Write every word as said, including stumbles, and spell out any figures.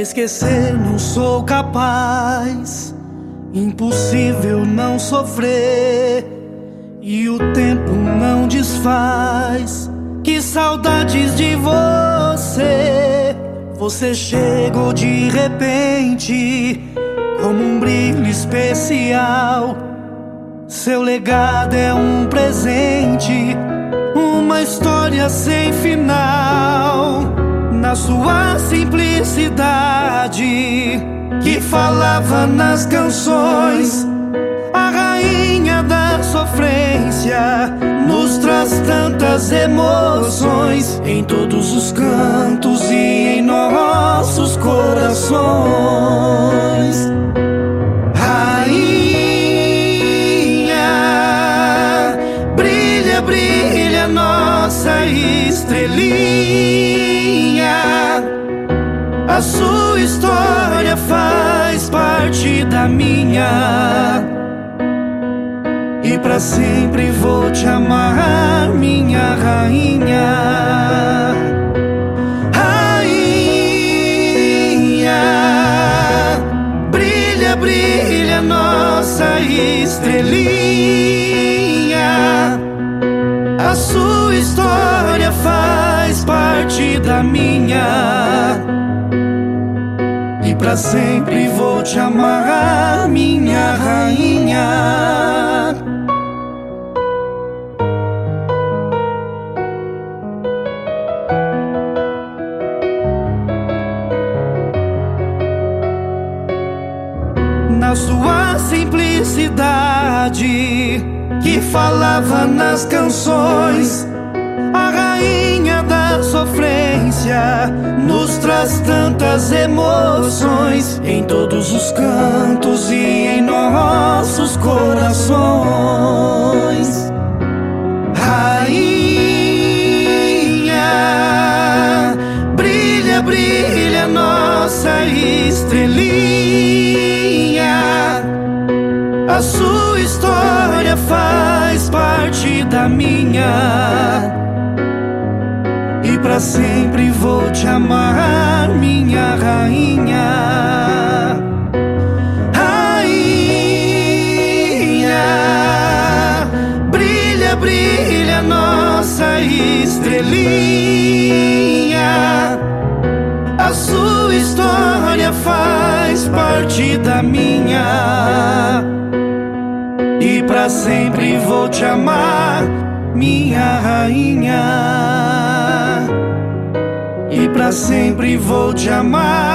Esquecer não sou capaz, impossível não sofrer, e o tempo não desfaz. Que saudades de você. Você chegou de repente, como um brilho especial. Seu legado é um presente, uma história sem final. Na sua simplicidade, que falava nas canções, a rainha da sofrência nos traz tantas emoções, em todos os cantos e em nossos corações. Rainha, brilha, brilha nossa estrelinha. A sua história faz parte da minha, e pra sempre vou te amar, minha rainha. Rainha, brilha, brilha nossa estrelinha. A sua história faz parte da minha, e pra sempre vou te amar, minha rainha. Na sua simplicidade, que falava nas canções, a rainha da sofrência nos traz tantas emoções, em todos os cantos e em nossos corações. Rainha, brilha, brilha nossa estrelinha. A sua história faz parte da minha, e pra sempre vou te amar, minha rainha. Rainha, brilha, brilha nossa estrelinha. A sua história faz parte da minha, e pra sempre vou te amar, minha rainha. E pra sempre vou te amar.